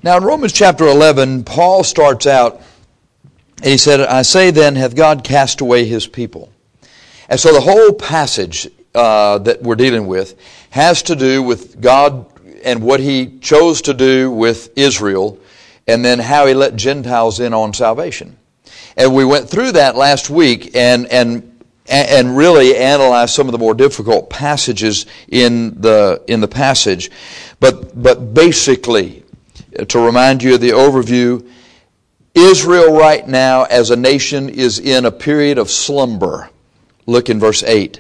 Now in Romans chapter 11, Paul starts out, and he said, I say then, hath God cast away His people? And so the whole passage that we're dealing with has to do with God and what He chose to do with Israel, and then how He let Gentiles in on salvation. And we went through that last week and really analyzed some of the more difficult passages in the passage. But basically, to remind you of the overview, Israel right now as a nation is in a period of slumber. Look in verse 8.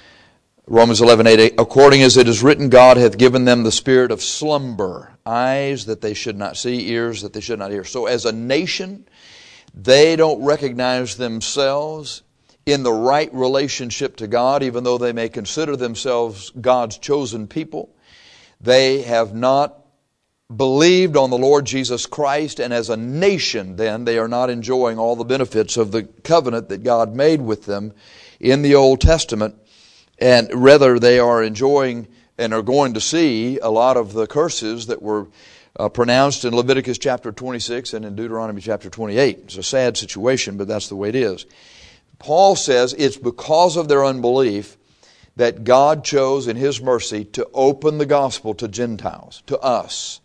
Romans 11:8. According as it is written, God hath given them the spirit of slumber, eyes that they should not see, ears that they should not hear. So as a nation, they don't recognize themselves in the right relationship to God, even though they may consider themselves God's chosen people. They have not believed on the Lord Jesus Christ, and as a nation then, they are not enjoying all the benefits of the covenant that God made with them in the Old Testament, and rather they are enjoying and are going to see a lot of the curses that were pronounced in Leviticus chapter 26 and in Deuteronomy chapter 28. It's a sad situation, but that's the way it is. Paul says it's because of their unbelief that God chose in His mercy to open the gospel to Gentiles, to us.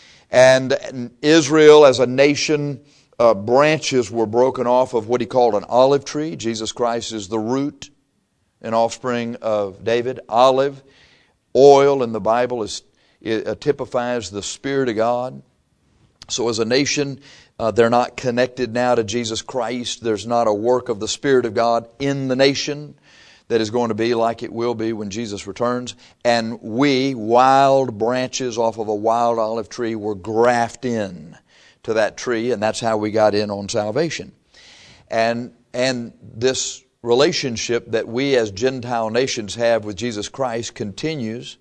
And Israel as a nation, branches were broken off of what he called an olive tree. Jesus Christ is the root and offspring of David. Olive oil in the Bible typifies the Spirit of God. So as a nation, they're not connected now to Jesus Christ. There's not a work of the Spirit of God in the nation that is going to be like it will be when Jesus returns. And we, wild branches off of a wild olive tree, were grafted in to that tree, and that's how we got in on salvation. And this relationship that we as Gentile nations have with Jesus Christ continues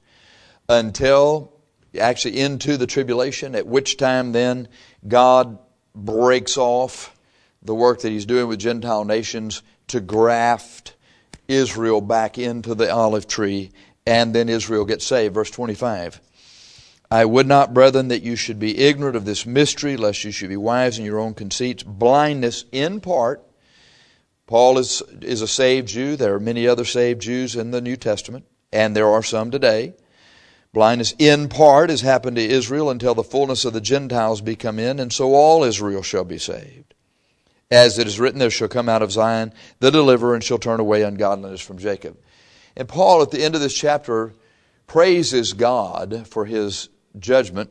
until actually into the tribulation, at which time then God breaks off the work that He's doing with Gentile nations to graft Israel back into the olive tree, and then Israel gets saved. Verse 25. I would not, brethren, that you should be ignorant of this mystery, lest you should be wise in your own conceits. Blindness in part. Paul is a saved Jew. There are many other saved Jews in the New Testament, and there are some today. Blindness in part has happened to Israel until the fullness of the Gentiles be come in, and so all Israel shall be saved. As it is written, there shall come out of Zion the deliverer, and shall turn away ungodliness from Jacob. And Paul, at the end of this chapter, praises God for His judgment,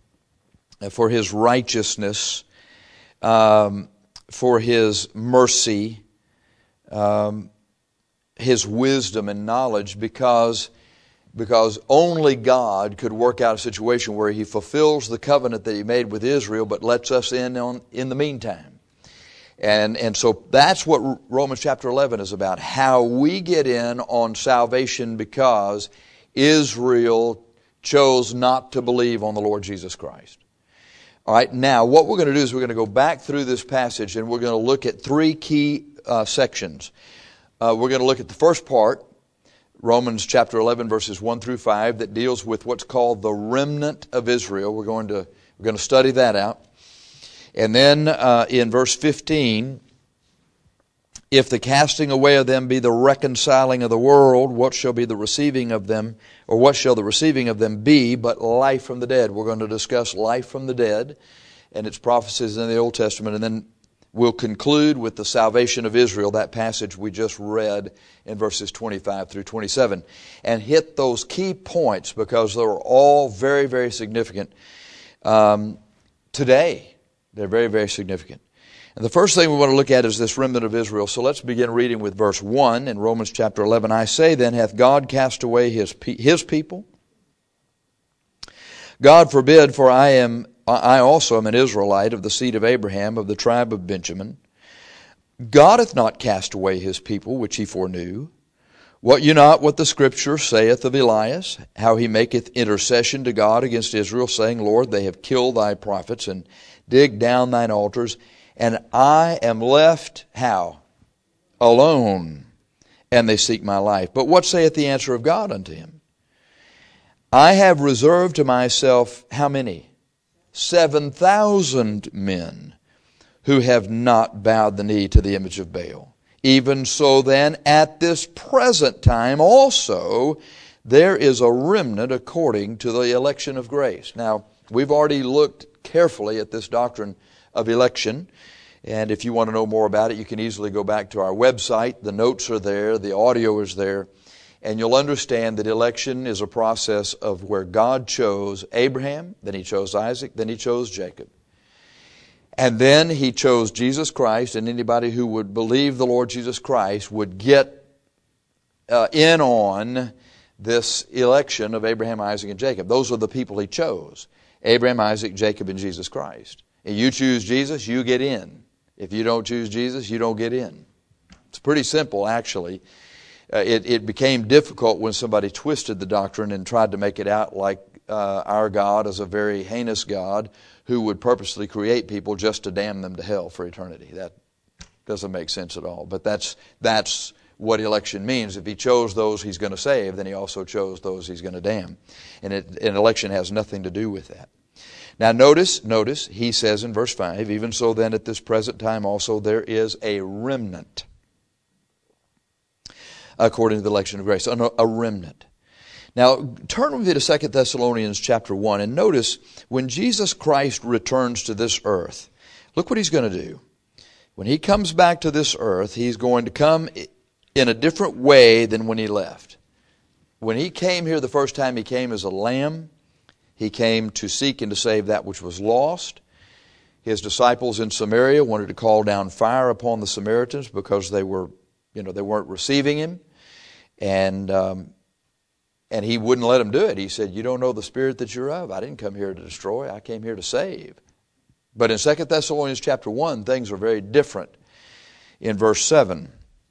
for His righteousness, for His mercy, His wisdom and knowledge, because only God could work out a situation where He fulfills the covenant that He made with Israel, but lets us in the meantime. And so that's what Romans chapter 11 is about, how we get in on salvation because Israel chose not to believe on the Lord Jesus Christ. All right, now what we're going to do is we're going to go back through this passage and we're going to look at three key sections. We're going to look at the first part, Romans chapter 11 verses 1 through 5, that deals with what's called the remnant of Israel. We're going to study that out. And then in verse 15, if the casting away of them be the reconciling of the world, what shall be the receiving of them, or what shall the receiving of them be but life from the dead? We're going to discuss life from the dead and its prophecies in the Old Testament, and then we'll conclude with the salvation of Israel, that passage we just read in verses 25 through 27, and hit those key points because they're all very, very significant today. They're very, very significant. And the first thing we want to look at is this remnant of Israel. So let's begin reading with verse 1 in Romans chapter 11. I say then, hath God cast away His people? God forbid, for I also am an Israelite of the seed of Abraham, of the tribe of Benjamin. God hath not cast away His people, which He foreknew. Wot ye not what the Scripture saith of Elias, how he maketh intercession to God against Israel, saying, Lord, they have killed thy prophets, and dig down thine altars, and I am left, how? Alone, and they seek my life. But what saith the answer of God unto him? I have reserved to myself, how many? 7,000 men who have not bowed the knee to the image of Baal. Even so then, at this present time also, there is a remnant according to the election of grace. Now, we've already looked carefully at this doctrine of election. And if you want to know more about it, you can easily go back to our website. The notes are there. The audio is there. And you'll understand that election is a process of where God chose Abraham, then He chose Isaac, then He chose Jacob. And then He chose Jesus Christ, and anybody who would believe the Lord Jesus Christ would get in on this election of Abraham, Isaac, and Jacob. Those are the people He chose. Abraham, Isaac, Jacob, and Jesus Christ. And you choose Jesus, you get in. If you don't choose Jesus, you don't get in. It's pretty simple, actually. It became difficult when somebody twisted the doctrine and tried to make it out like our God is a very heinous God who would purposely create people just to damn them to hell for eternity. That doesn't make sense at all. But that's what election means. If He chose those He's going to save, then He also chose those He's going to damn. And election has nothing to do with that. Now notice, He says in verse 5, even so then at this present time also there is a remnant, according to the election of grace, a remnant. Now turn with me to 2 Thessalonians chapter 1 and notice when Jesus Christ returns to this earth, look what He's going to do. When He comes back to this earth, He's going to come in a different way than when He left. When He came here the first time, He came as a lamb. He came to seek and to save that which was lost. His disciples in Samaria wanted to call down fire upon the Samaritans because they weren't receiving Him. And He wouldn't let them do it. He said, you don't know the spirit that you're of. I didn't come here to destroy. I came here to save. But in 2 Thessalonians chapter 1, things are very different. In verse 7,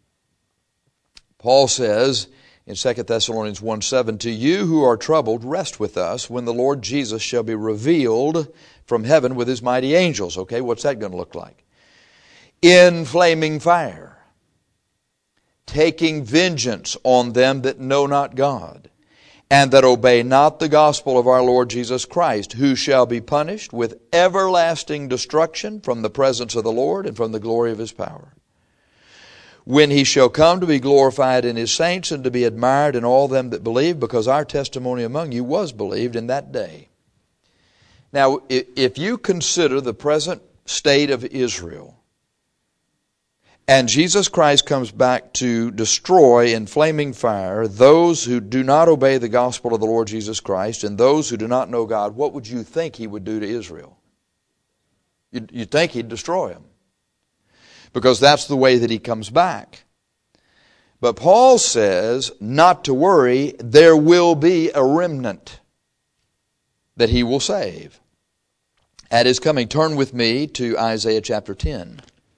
Paul says, in 2 Thessalonians 1:7, to you who are troubled, rest with us when the Lord Jesus shall be revealed from heaven with His mighty angels. Okay, what's that going to look like? In flaming fire, taking vengeance on them that know not God, and that obey not the gospel of our Lord Jesus Christ, who shall be punished with everlasting destruction from the presence of the Lord and from the glory of His power, when He shall come to be glorified in His saints and to be admired in all them that believe, because our testimony among you was believed in that day. Now, if you consider the present state of Israel, and Jesus Christ comes back to destroy in flaming fire those who do not obey the gospel of the Lord Jesus Christ and those who do not know God, what would you think He would do to Israel? You'd think He'd destroy them, because that's the way that He comes back. But Paul says not to worry, there will be a remnant that He will save at His coming. Turn with me to Isaiah chapter 10.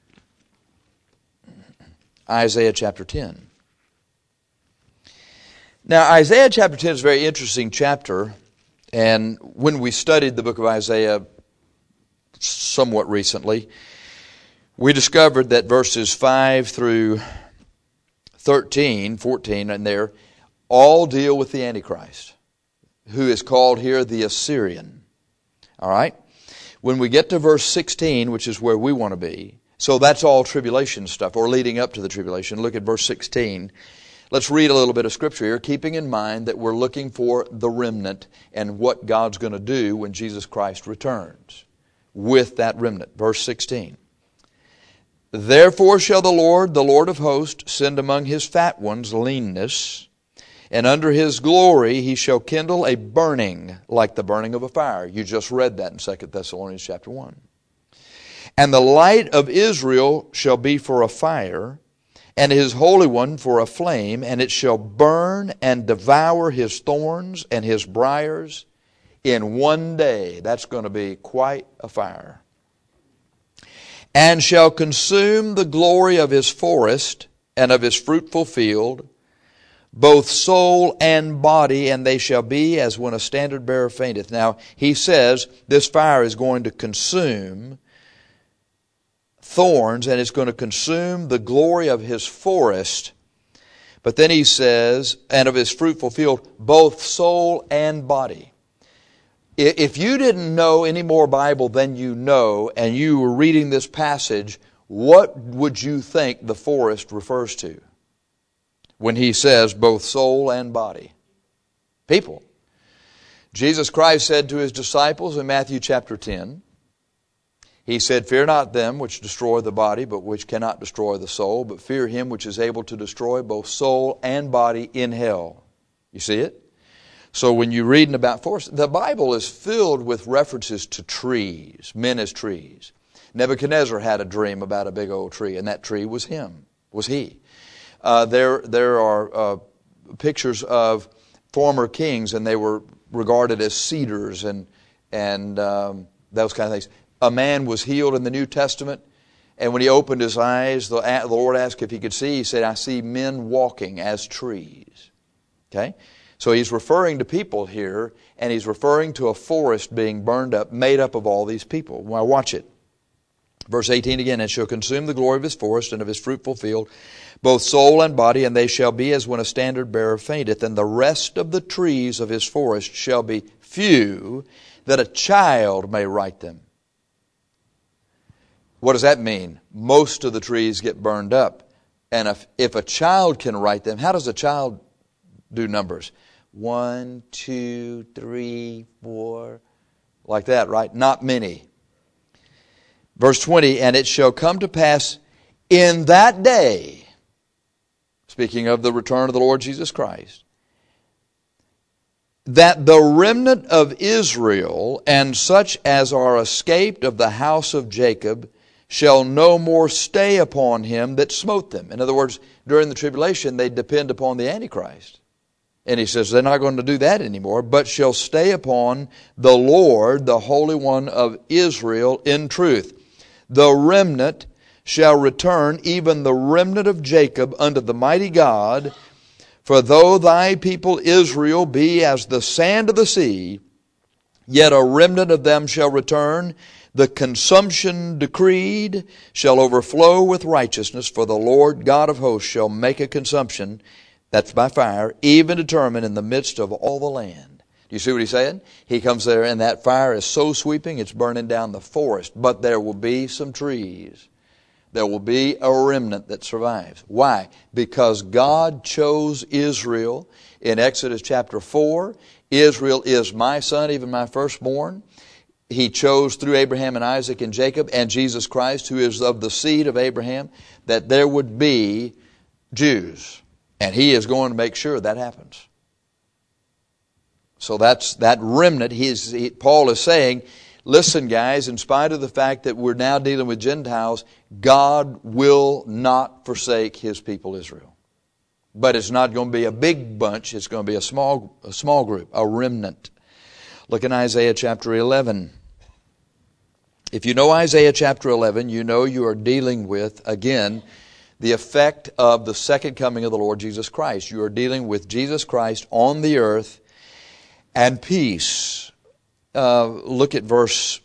Isaiah chapter 10. Now, Isaiah chapter 10 is a very interesting chapter, and when we studied the book of Isaiah somewhat recently, we discovered that verses 5 through 13, 14, and there, all deal with the Antichrist, who is called here the Assyrian. All right? When we get to verse 16, which is where we want to be, so that's all tribulation stuff, or leading up to the tribulation. Look at verse 16. Let's read a little bit of Scripture here, keeping in mind that we're looking for the remnant and what God's going to do when Jesus Christ returns with that remnant. Verse 16. Therefore shall the Lord of hosts, send among His fat ones leanness, and under His glory He shall kindle a burning like the burning of a fire. You just read that in 2 Thessalonians chapter 1. And the light of Israel shall be for a fire, and His Holy One for a flame, and it shall burn and devour His thorns and His briars in one day. That's going to be quite a fire. And shall consume the glory of His forest and of His fruitful field, both soul and body, and they shall be as when a standard bearer fainteth. Now, he says this fire is going to consume thorns, and it's going to consume the glory of His forest. But then he says, and of His fruitful field, both soul and body. If you didn't know any more Bible than you know, and you were reading this passage, what would you think the forest refers to when he says both soul and body? People. Jesus Christ said to his disciples in Matthew chapter 10, He said, "Fear not them which destroy the body, but which cannot destroy the soul, but fear him which is able to destroy both soul and body in hell." You see it? So when you're reading about forests, the Bible is filled with references to trees, men as trees. Nebuchadnezzar had a dream about a big old tree, and that tree was he. There are pictures of former kings, and they were regarded as cedars and those kind of things. A man was healed in the New Testament, and when he opened his eyes, the Lord asked if he could see. He said, "I see men walking as trees." Okay? So he's referring to people here, and he's referring to a forest being burned up, made up of all these people. Well, watch it. Verse 18 again, "And shall consume the glory of his forest and of his fruitful field, both soul and body, and they shall be as when a standard bearer fainteth. And the rest of the trees of his forest shall be few, that a child may write them." What does that mean? Most of the trees get burned up. And if a child can write them, how does a child do numbers? 1, 2, 3, 4, like that, right? Not many. Verse 20, "And it shall come to pass in that day," speaking of the return of the Lord Jesus Christ, "that the remnant of Israel and such as are escaped of the house of Jacob shall no more stay upon him that smote them." In other words, during the tribulation, they depend upon the Antichrist. And he says they're not going to do that anymore, but shall stay upon the Lord, the Holy One of Israel, in truth. "The remnant shall return, even the remnant of Jacob, unto the mighty God. For though thy people Israel be as the sand of the sea, yet a remnant of them shall return. The consumption decreed shall overflow with righteousness, for the Lord God of hosts shall make a consumption," that's by fire, "even determined in the midst of all the land." Do you see what he's saying? He comes there, and that fire is so sweeping, it's burning down the forest. But there will be some trees. There will be a remnant that survives. Why? Because God chose Israel in Exodus chapter 4. Israel is my son, even my firstborn. He chose through Abraham and Isaac and Jacob and Jesus Christ, who is of the seed of Abraham, that there would be Jews. And he is going to make sure that happens. So that's that remnant. Paul is saying, listen guys, in spite of the fact that we're now dealing with Gentiles, God will not forsake his people Israel. But it's not going to be a big bunch. It's going to be a small group, a remnant. Look in Isaiah chapter 11. If you know Isaiah chapter 11, you know you are dealing with, again, the effect of the second coming of the Lord Jesus Christ. You are dealing with Jesus Christ on the earth and peace. Look at verse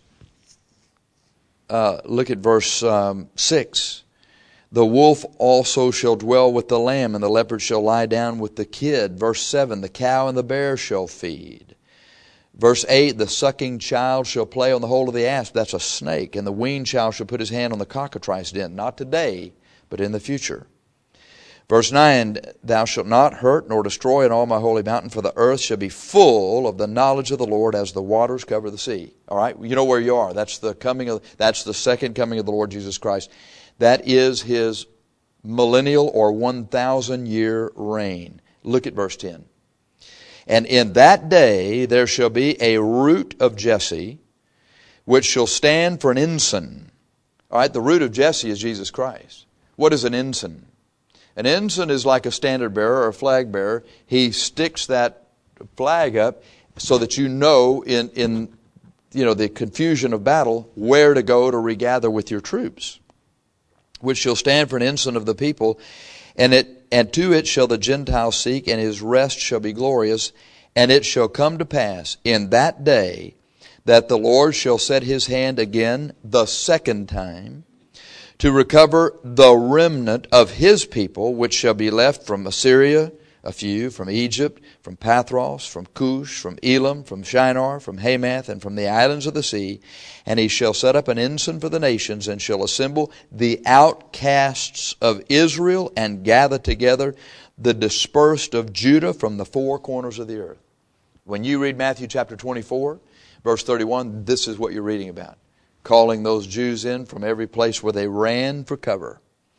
6. "The wolf also shall dwell with the lamb, and the leopard shall lie down with the kid." Verse 7, "The cow and the bear shall feed." Verse 8, "The sucking child shall play on the hole of the asp." That's a snake. "And the weaned child shall put his hand on the cockatrice den." Not today, but in the future. Verse 9, "Thou shalt not hurt nor destroy in all my holy mountain, for the earth shall be full of the knowledge of the Lord as the waters cover the sea." All right, you know where you are. That's the second coming of the Lord Jesus Christ. That is his millennial or 1,000-year reign. Look at verse 10. "And in that day there shall be a root of Jesse, which shall stand for an ensign." All right, the root of Jesse is Jesus Christ. What is an ensign? An ensign is like a standard bearer or a flag bearer. He sticks that flag up so that you know in the confusion of battle where to go to regather with your troops. "Which shall stand for an ensign of the people, and to it shall the Gentiles seek, and his rest shall be glorious. And it shall come to pass in that day that the Lord shall set his hand again the second time, to recover the remnant of his people, which shall be left from Assyria, a few, from Egypt, from Pathros, from Cush, from Elam, from Shinar, from Hamath, and from the islands of the sea. And he shall set up an ensign for the nations, and shall assemble the outcasts of Israel, and gather together the dispersed of Judah from the four corners of the earth. When you read Matthew chapter 24, verse 31, this is what you're reading about. Calling those Jews in from every place where they ran for cover.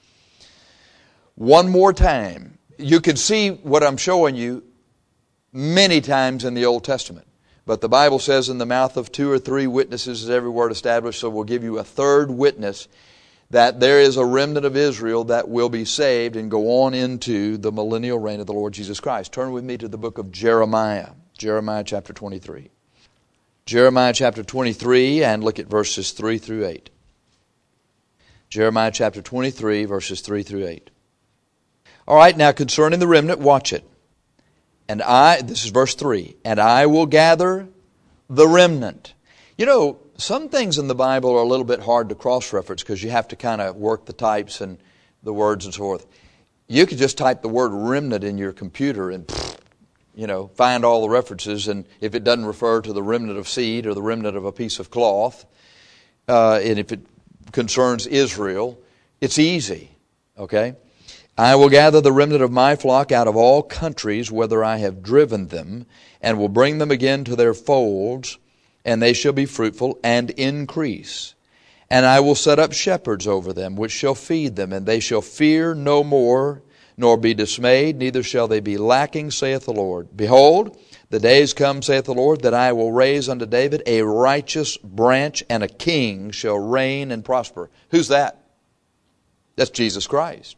One more time. You can see what I'm showing you many times in the Old Testament. But the Bible says in the mouth of 2 or 3 witnesses is every word established. So we'll give you a third witness that there is a remnant of Israel that will be saved and go on into the millennial reign of the Lord Jesus Christ. Turn with me to the book of Jeremiah. Jeremiah chapter 23. Jeremiah chapter 23, and look at verses 3 through 8. Jeremiah chapter 23, verses 3 through 8. All right, now concerning the remnant, watch it. This is verse 3, and I will gather the remnant. You know, some things in the Bible are a little bit hard to cross-reference because you have to kind of work the types and the words and so forth. You could just type the word remnant in your computer and, find all the references. And if it doesn't refer to the remnant of seed or the remnant of a piece of cloth, and if it concerns Israel, it's easy, okay? I will gather the remnant of my flock out of all countries, whither I have driven them, and will bring them again to their folds, and they shall be fruitful and increase. And I will set up shepherds over them, which shall feed them, and they shall fear no more, nor be dismayed, neither shall they be lacking, saith the Lord. Behold, the days come, saith the Lord, that I will raise unto David a righteous branch, and a king shall reign and prosper. Who's that? That's Jesus Christ.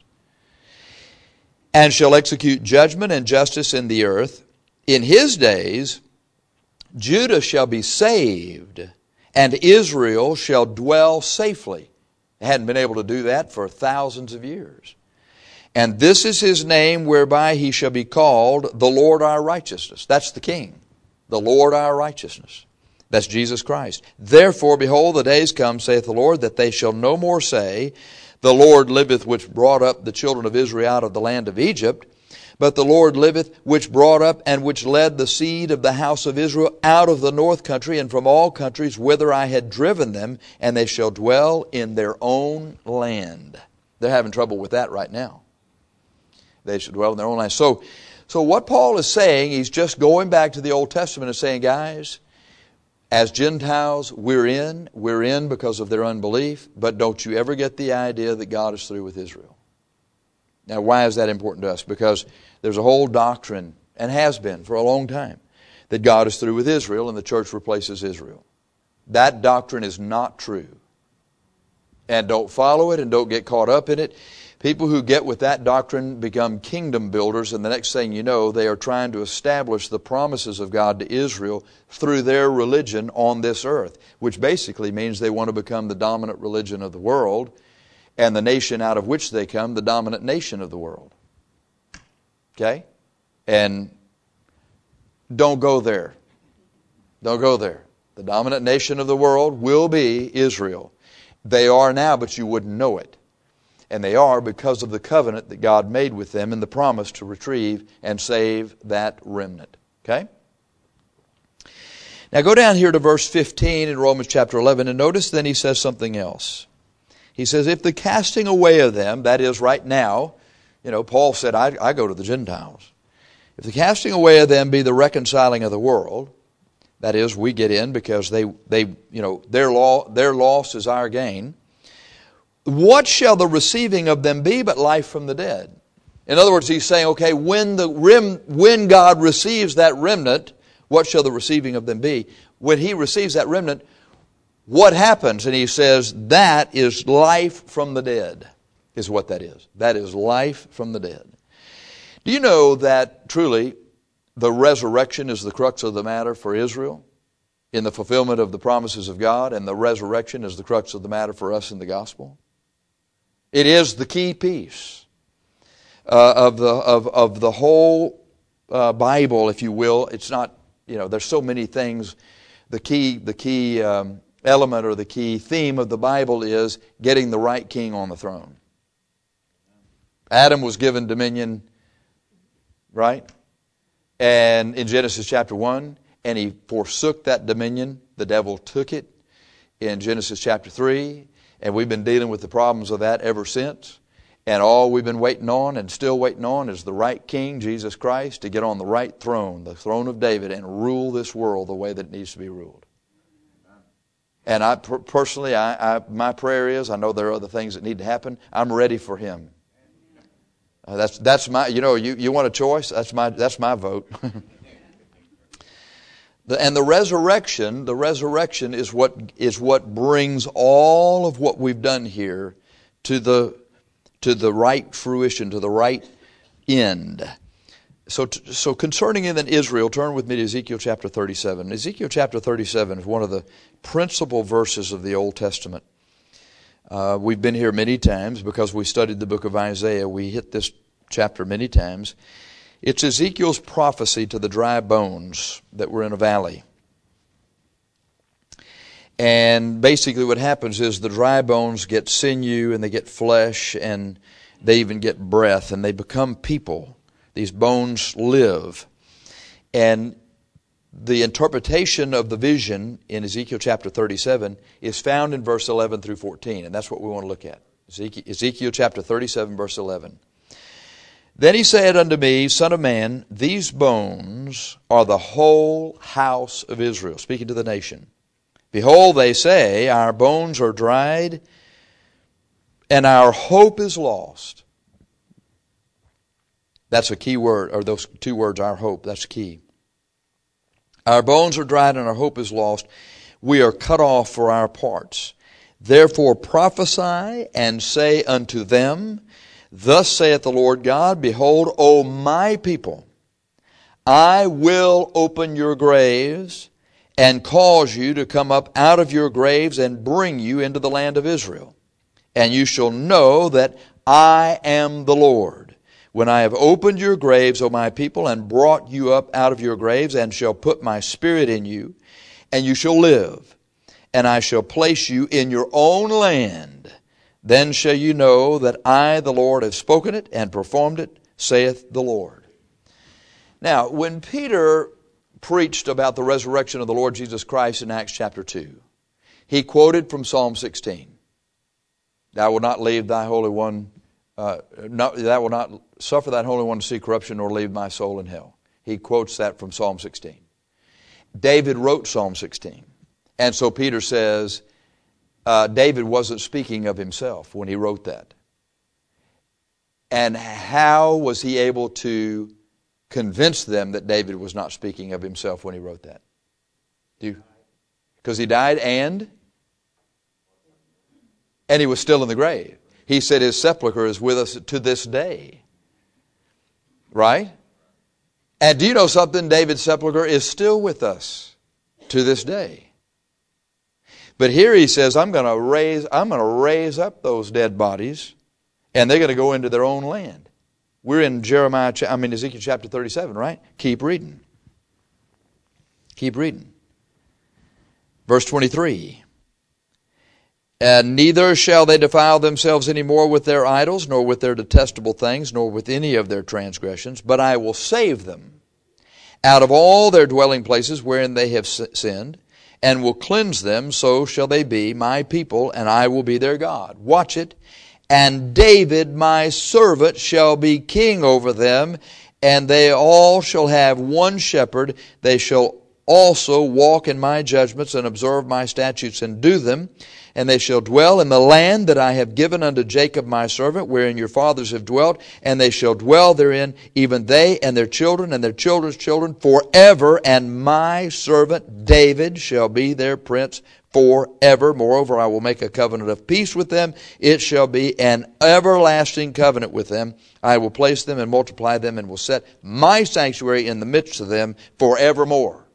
And shall execute judgment and justice in the earth. In his days, Judah shall be saved, and Israel shall dwell safely. They hadn't been able to do that for thousands of years. And this is his name whereby he shall be called the Lord our righteousness. That's the King. The Lord our righteousness. That's Jesus Christ. Therefore, behold, the days come, saith the Lord, that they shall no more say, the Lord liveth, which brought up the children of Israel out of the land of Egypt. But the Lord liveth, which brought up and which led the seed of the house of Israel out of the north country and from all countries whither I had driven them, and they shall dwell in their own land. They're having trouble with that right now. They shall dwell in their own land. So what Paul is saying, he's just going back to the Old Testament and saying, guys, as Gentiles, we're in because of their unbelief, but don't you ever get the idea that God is through with Israel. Now, why is that important to us? Because there's a whole doctrine, and has been for a long time, that God is through with Israel and the church replaces Israel. That doctrine is not true. And don't follow it and don't get caught up in it. People who get with that doctrine become kingdom builders, and the next thing you know, they are trying to establish the promises of God to Israel through their religion on this earth, which basically means they want to become the dominant religion of the world, and the nation out of which they come, the dominant nation of the world. Okay? And don't go there. Don't go there. The dominant nation of the world will be Israel. They are now, but you wouldn't know it. And they are because of the covenant that God made with them and the promise to retrieve and save that remnant. Okay? Now go down here to verse 15 in Romans chapter 11, and notice then he says something else. He says, if the casting away of them, that is right now, Paul said, I go to the Gentiles. If the casting away of them be the reconciling of the world, that is, we get in because their loss is our gain. What shall the receiving of them be but life from the dead? In other words, he's saying, okay, when God receives that remnant, what shall the receiving of them be? When he receives that remnant, what happens? And he says, that is life from the dead, is what that is. That is life from the dead. Do you know that truly the resurrection is the crux of the matter for Israel in the fulfillment of the promises of God, and the resurrection is the crux of the matter for us in the gospel? It is the key piece of the whole Bible, if you will. It's not, there's so many things. The key element or the key theme of the Bible is getting the right king on the throne. Adam was given dominion. right? And in Genesis chapter 1, and he forsook that dominion. The devil took it in Genesis chapter 3, and we've been dealing with the problems of that ever since. And all we've been waiting on and still waiting on is the right king, Jesus Christ, to get on the right throne, the throne of David, and rule this world the way that it needs to be ruled. And I personally, my prayer is, I know there are other things that need to happen, I'm ready for him. That's my, you want a choice? That's my vote. And the resurrection is what brings all of what we've done here to the right fruition, to the right end. So concerning then Israel, turn with me to Ezekiel chapter 37. Ezekiel chapter 37 is one of the principal verses of the Old Testament. We've been here many times because we studied the book of Isaiah. We hit this chapter many times. It's Ezekiel's prophecy to the dry bones that were in a valley. And basically what happens is the dry bones get sinew and they get flesh and they even get breath and they become people. These bones live. And the interpretation of the vision in Ezekiel chapter 37 is found in verse 11 through 14. And that's what we want to look at. Ezekiel chapter 37, verse 11. Then he said unto me, Son of man, these bones are the whole house of Israel. Speaking to the nation. Behold, they say, our bones are dried, and our hope is lost. That's a key word, or those two words, our hope, that's key. Our bones are dried and our hope is lost. We are cut off for our parts. Therefore prophesy and say unto them, Thus saith the Lord God, Behold, O my people, I will open your graves and cause you to come up out of your graves and bring you into the land of Israel. And you shall know that I am the Lord, when I have opened your graves, O my people, and brought you up out of your graves, and shall put my spirit in you, and you shall live, and I shall place you in your own land. Then shall you know that I, the Lord, have spoken it and performed it, saith the Lord. Now, when Peter preached about the resurrection of the Lord Jesus Christ in Acts chapter 2, he quoted from Psalm 16. Thou wilt not leave thy Holy One, thou wilt not suffer thine Holy One to see corruption, nor leave my soul in hell. He quotes that from Psalm 16. David wrote Psalm 16. And so Peter says, David wasn't speaking of himself when he wrote that. And how was he able to convince them that David was not speaking of himself when he wrote that? Because he died and he was still in the grave. He said his sepulcher is with us to this day. Right? And do you know something? David's sepulcher is still with us to this day. But here he says, I'm going to raise up those dead bodies, and they're going to go into their own land. We're in Ezekiel chapter 37, right? Keep reading. Keep reading. Verse 23. And neither shall they defile themselves any more with their idols, nor with their detestable things, nor with any of their transgressions, but I will save them out of all their dwelling places wherein they have sinned, and will cleanse them, so shall they be my people, and I will be their God. Watch it. And David my servant shall be king over them, and they all shall have one shepherd. They shall also walk in my judgments, and observe my statutes, and do them. And they shall dwell in the land that I have given unto Jacob my servant, wherein your fathers have dwelt, and they shall dwell therein, even they and their children and their children's children forever, and my servant David shall be their prince forever. Moreover, I will make a covenant of peace with them. It shall be an everlasting covenant with them. I will place them and multiply them, and will set my sanctuary in the midst of them forevermore.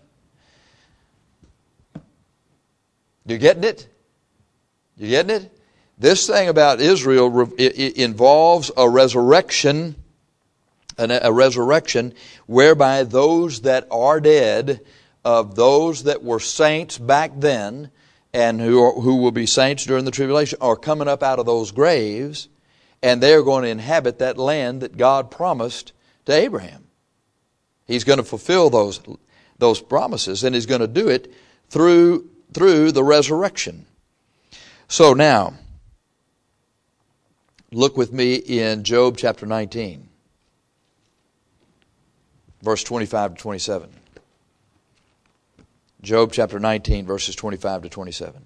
You getting it? You getting it? This thing about Israel involves a resurrection, whereby those that are dead, of those that were saints back then, and who will be saints during the tribulation, are coming up out of those graves, and they're going to inhabit that land that God promised to Abraham. He's going to fulfill those promises, and He's going to do it through the resurrection. So now, look with me in Job chapter 19, verse 25 to 27. Job chapter 19, verses 25 to 27.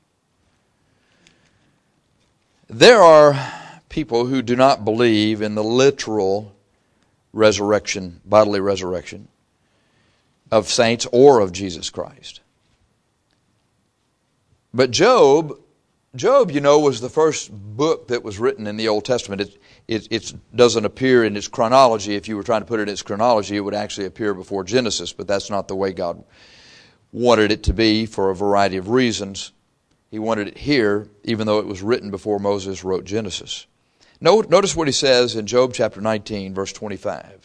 There are people who do not believe in the literal resurrection, bodily resurrection of saints or of Jesus Christ. But Job, was the first book that was written in the Old Testament. It doesn't appear in its chronology. If you were trying to put it in its chronology, it would actually appear before Genesis, but that's not the way God wanted it to be for a variety of reasons. He wanted it here, even though it was written before Moses wrote Genesis. Notice what he says in Job chapter 19, verse 25.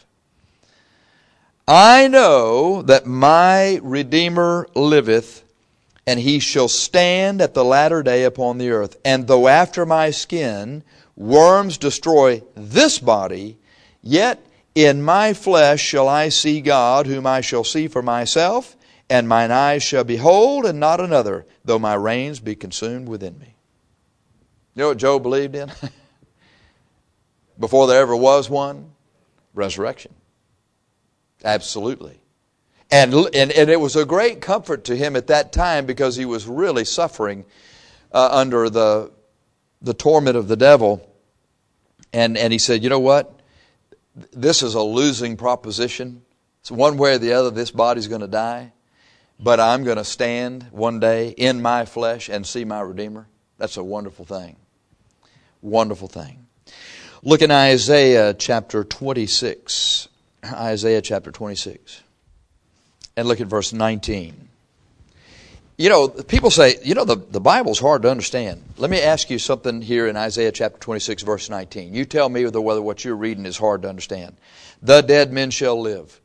I know that my Redeemer liveth, and He shall stand at the latter day upon the earth. And though after my skin worms destroy this body, yet in my flesh shall I see God, whom I shall see for myself, and mine eyes shall behold, and not another, though my reins be consumed within me. You know what Job believed in? Before there ever was one? Resurrection. Absolutely. And it was a great comfort to him at that time, because he was really suffering under the torment of the devil. And he said, you know what? This is a losing proposition. It's one way or the other, this body's going to die. But I'm going to stand one day in my flesh and see my Redeemer. That's a wonderful thing. Wonderful thing. Look in Isaiah chapter 26. Isaiah chapter 26. And look at verse 19. You know, people say, the Bible's hard to understand. Let me ask you something here in Isaiah chapter 26, verse 19. You tell me whether what you're reading is hard to understand. The dead men shall live.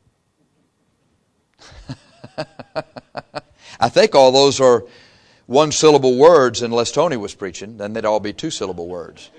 I think all those are one-syllable words unless Tony was preaching. Then they'd all be two-syllable words.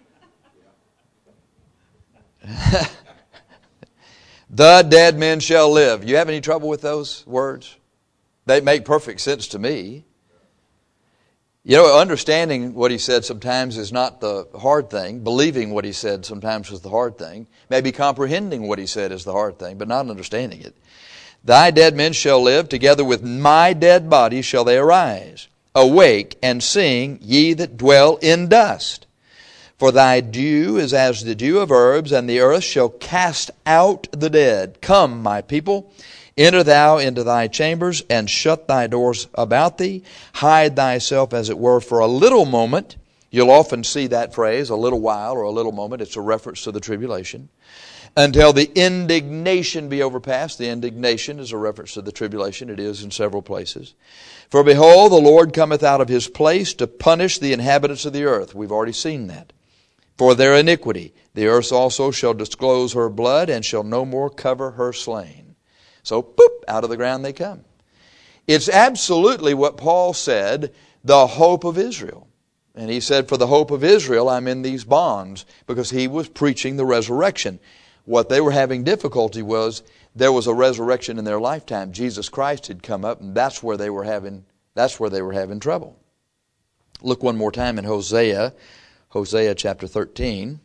The dead men shall live. You have any trouble with those words? They make perfect sense to me. You know, understanding what He said sometimes is not the hard thing. Believing what He said sometimes is the hard thing. Maybe comprehending what He said is the hard thing, but not understanding it. Thy dead men shall live, together with my dead body shall they arise. Awake and sing, ye that dwell in dust. For thy dew is as the dew of herbs, and the earth shall cast out the dead. Come, my people, enter thou into thy chambers, and shut thy doors about thee. Hide thyself, as it were, for a little moment. You'll often see that phrase, a little while or a little moment. It's a reference to the tribulation. Until the indignation be overpassed. The indignation is a reference to the tribulation. It is in several places. For behold, the Lord cometh out of His place to punish the inhabitants of the earth. We've already seen that. For their iniquity, the earth also shall disclose her blood, and shall no more cover her slain. So, boop, out of the ground they come. It's absolutely what Paul said, the hope of Israel. And he said, for the hope of Israel, I'm in these bonds, because he was preaching the resurrection. What they were having difficulty was, there was a resurrection in their lifetime. Jesus Christ had come up, and that's where they were having trouble. Look one more time in Hosea chapter 13.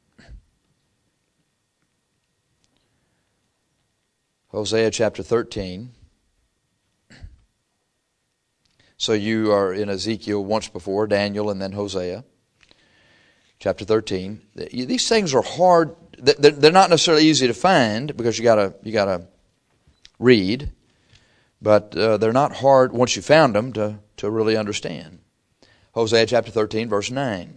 Hosea chapter 13. So you are in Ezekiel once before, Daniel, and then Hosea. Chapter 13. These things are hard. They're not necessarily easy to find, because you gotta read. But they're not hard once you found them to really understand. Hosea chapter 13, verse 9.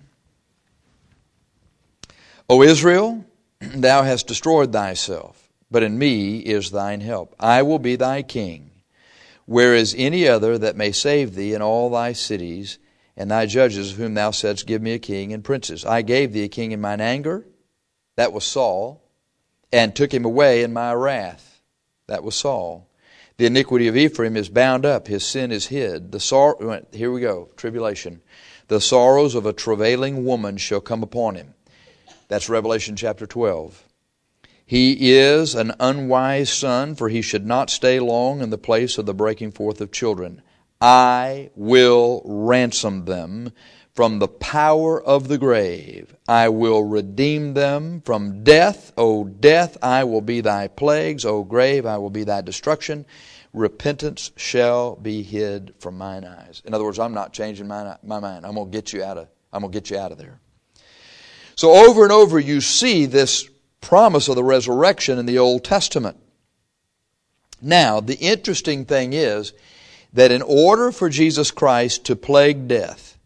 O Israel, thou hast destroyed thyself, but in me is thine help. I will be thy king. Where is any other that may save thee in all thy cities, and thy judges whom thou saidst, give me a king and princes? I gave thee a king in mine anger, that was Saul, and took him away in my wrath, that was Saul. The iniquity of Ephraim is bound up, his sin is hid. Here we go, tribulation. The sorrows of a travailing woman shall come upon him. That's Revelation chapter 12. He is an unwise son, for he should not stay long in the place of the breaking forth of children. I will ransom them from the power of the grave. I will redeem them from death. O death, I will be thy plagues. O grave, I will be thy destruction. Repentance shall be hid from mine eyes. In other words, I'm not changing my mind. I'm going to get you out of there. So over and over you see this promise of the resurrection in the Old Testament. Now, the interesting thing is that in order for Jesus Christ to plague death,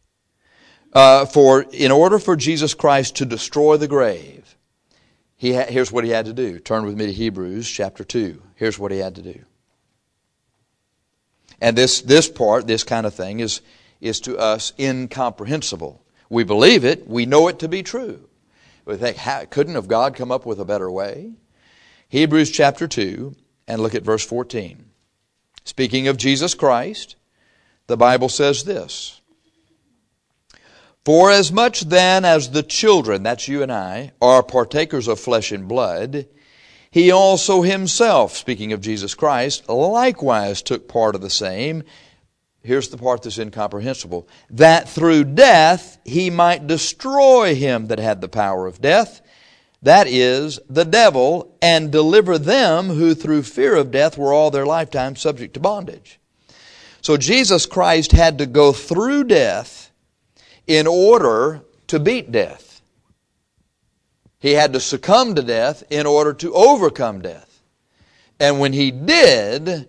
in order for Jesus Christ to destroy the grave, here's what he had to do. Turn with me to Hebrews chapter 2. Here's what he had to do. And this kind of thing is to us incomprehensible. We believe it. We know it to be true. We think, couldn't have God come up with a better way? Hebrews chapter 2, and look at verse 14. Speaking of Jesus Christ, the Bible says this: For as much then as the children, that's you and I, are partakers of flesh and blood, he also himself, speaking of Jesus Christ, likewise took part of the same. Here's the part that's incomprehensible. That through death he might destroy him that had the power of death, that is, the devil, and deliver them who through fear of death were all their lifetime subject to bondage. So Jesus Christ had to go through death in order to beat death. He had to succumb to death in order to overcome death. And when he did,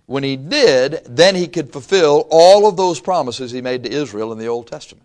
then he could fulfill all of those promises he made to Israel in the Old Testament.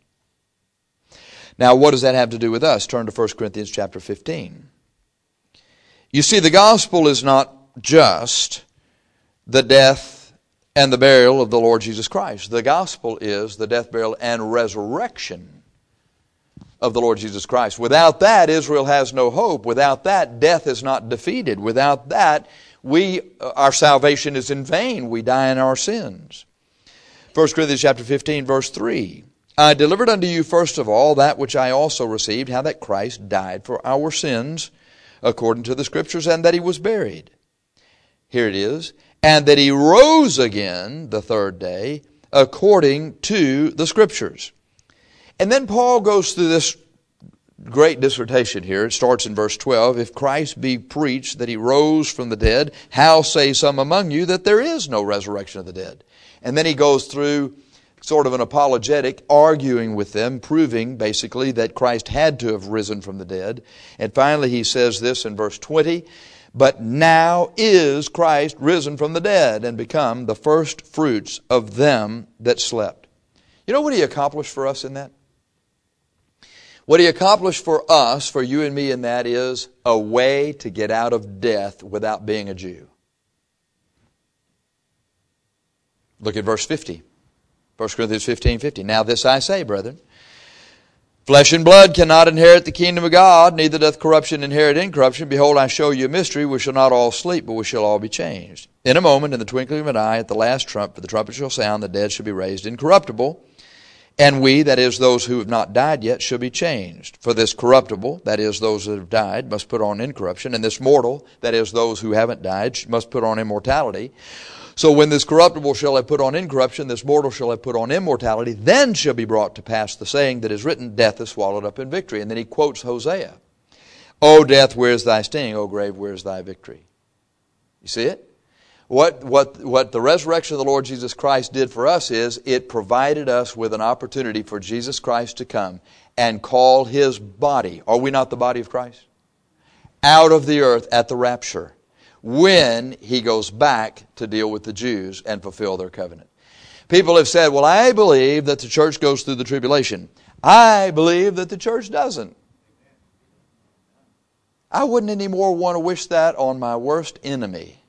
Now, what does that have to do with us? Turn to 1 Corinthians chapter 15. You see, the gospel is not just the death and the burial of the Lord Jesus Christ. The gospel is the death, burial, and resurrection of the Lord Jesus Christ. Without that, Israel has no hope. Without that, death is not defeated. Without that, our salvation is in vain. We die in our sins. 1 Corinthians chapter 15, verse 3. I delivered unto you first of all that which I also received, how that Christ died for our sins, according to the Scriptures, and that he was buried. Here it is. And that he rose again the third day, according to the Scriptures. And then Paul goes through this great dissertation here. It starts in verse 12. If Christ be preached that he rose from the dead, how say some among you that there is no resurrection of the dead? And then he goes through sort of an apologetic, arguing with them, proving basically that Christ had to have risen from the dead. And finally he says this in verse 20, but now is Christ risen from the dead and become the first fruits of them that slept. You know what he accomplished for us in that? What he accomplished for us, for you and me in that, is a way to get out of death without being a Jew. Look at verse 50. 1 Corinthians 15:50. Now this I say, brethren, flesh and blood cannot inherit the kingdom of God, neither doth corruption inherit incorruption. Behold, I show you a mystery. We shall not all sleep, but we shall all be changed. In a moment, in the twinkling of an eye, at the last trump, for the trumpet shall sound, the dead shall be raised incorruptible. And we, that is, those who have not died yet, shall be changed. For this corruptible, that is, those that have died, must put on incorruption. And this mortal, that is, those who haven't died, must put on immortality. So when this corruptible shall have put on incorruption, this mortal shall have put on immortality, then shall be brought to pass the saying that is written, death is swallowed up in victory. And then he quotes Hosea. O death, where is thy sting? O grave, where is thy victory? You see it? What the resurrection of the Lord Jesus Christ did for us is it provided us with an opportunity for Jesus Christ to come and call his body, are we not the body of Christ? Out of the earth at the rapture, when he goes back to deal with the Jews and fulfill their covenant. People have said, well, I believe that the church goes through the tribulation. I believe that the church doesn't. I wouldn't anymore want to wish that on my worst enemy.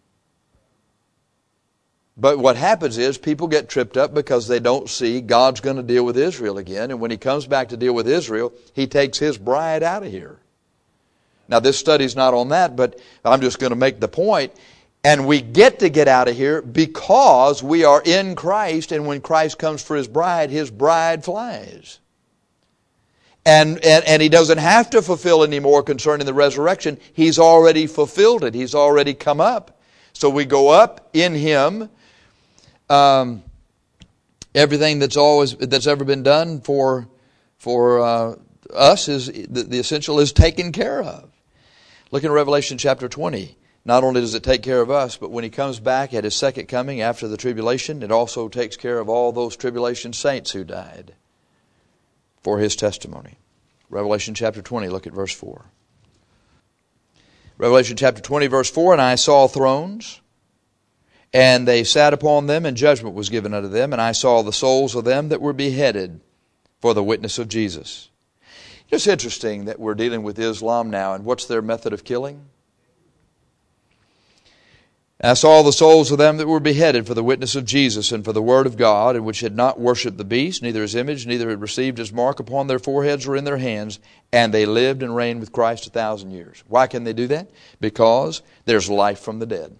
But what happens is people get tripped up because they don't see God's going to deal with Israel again. And when he comes back to deal with Israel, he takes his bride out of here. Now this study's not on that, but I'm just going to make the point. And we get to get out of here because we are in Christ, and when Christ comes for his bride flies. And he doesn't have to fulfill any more concerning the resurrection. He's already fulfilled it. He's already come up. So we go up in Him. Everything that's ever been done for us is the essential is taken care of. Look in Revelation chapter 20. Not only does it take care of us, but when He comes back at His second coming after the tribulation, it also takes care of all those tribulation saints who died for His testimony. Revelation chapter 20, look at verse 4. Revelation chapter 20, verse 4, and I saw thrones, and they sat upon them, and judgment was given unto them, and I saw the souls of them that were beheaded for the witness of Jesus. It's interesting that we're dealing with Islam now, and what's their method of killing? I saw the souls of them that were beheaded for the witness of Jesus and for the word of God, and which had not worshipped the beast, neither his image, neither had received his mark upon their foreheads or in their hands, and they lived and reigned with Christ 1,000 years. Why can they do that? Because there's life from the dead.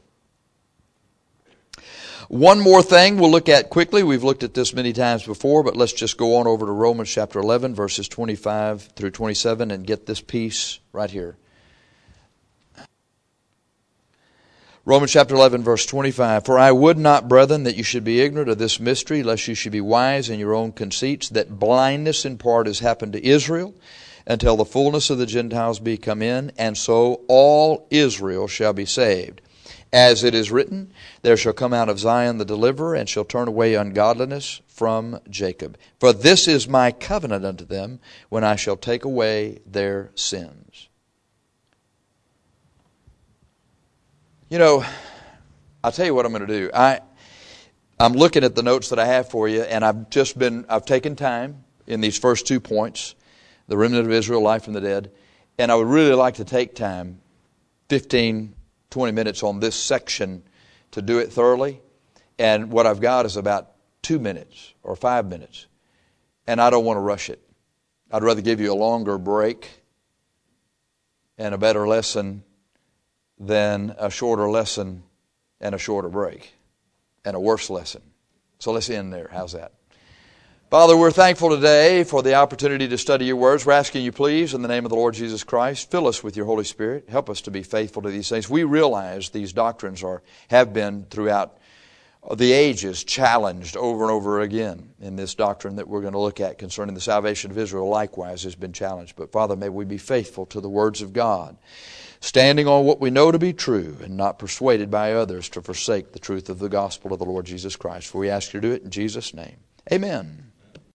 One more thing we'll look at quickly. We've looked at this many times before, but let's just go on over to Romans chapter 11, verses 25 through 27, and get this piece right here. Romans chapter 11, verse 25. For I would not, brethren, that you should be ignorant of this mystery, lest you should be wise in your own conceits, that blindness in part has happened to Israel, until the fullness of the Gentiles be come in, and so all Israel shall be saved. As it is written, there shall come out of Zion the deliverer, and shall turn away ungodliness from Jacob. For this is my covenant unto them, when I shall take away their sins. You know, I'll tell you what I'm going to do. I'm looking at the notes that I have for you, and I've taken time in these first 2 points, the remnant of Israel, life from the dead, and I would really like to take time, 15, 20 minutes on this section to do it thoroughly. And what I've got is about 2 minutes or 5 minutes, and I don't want to rush it. I'd rather give you a longer break and a better lesson than a shorter lesson and a shorter break and a worse lesson. So let's end there. How's that? Father, we're thankful today for the opportunity to study your words. We're asking you, please, in the name of the Lord Jesus Christ, fill us with your Holy Spirit. Help us to be faithful to these things. We realize these doctrines have been throughout the ages challenged over and over again. In this doctrine that we're going to look at concerning the salvation of Israel likewise has been challenged. But Father, may we be faithful to the words of God, standing on what we know to be true and not persuaded by others to forsake the truth of the gospel of the Lord Jesus Christ. For we ask you to do it in Jesus' name. Amen.